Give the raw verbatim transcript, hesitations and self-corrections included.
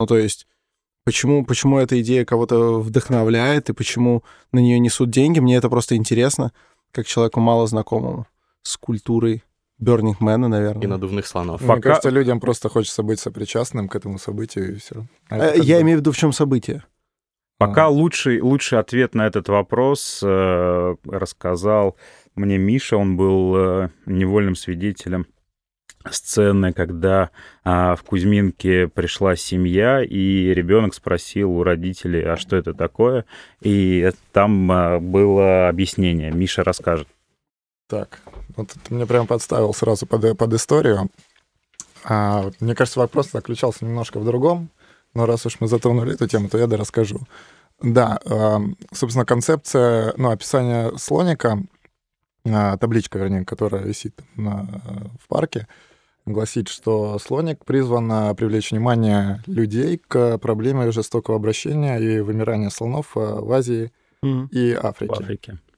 Ну, то есть почему, почему эта идея кого-то вдохновляет и почему на нее несут деньги, мне это просто интересно, как человеку мало знакомому с культурой Burning Man, наверное. И надувных слонов. Мне Пока- кажется, людям просто хочется быть сопричастным к этому событию, и все. Э, Я имею в виду, в чем событие. Пока лучший, лучший ответ на этот вопрос э, рассказал мне Миша. Он был э, невольным свидетелем сцены, когда а, в Кузьминке пришла семья, и ребенок спросил у родителей, а что это такое? И там а, было объяснение. Миша расскажет. Так, вот ты меня прям подставил сразу под, под историю. А, вот, мне кажется, вопрос заключался немножко в другом, но раз уж мы затронули эту тему, то я да расскажу. Да, а, собственно, концепция, ну, описание слоника, а, табличка, вернее, которая висит на, в парке, гласит, что слоник призван привлечь внимание людей к проблеме жестокого обращения и вымирания слонов в Азии Мгм. и В Африке. Африке.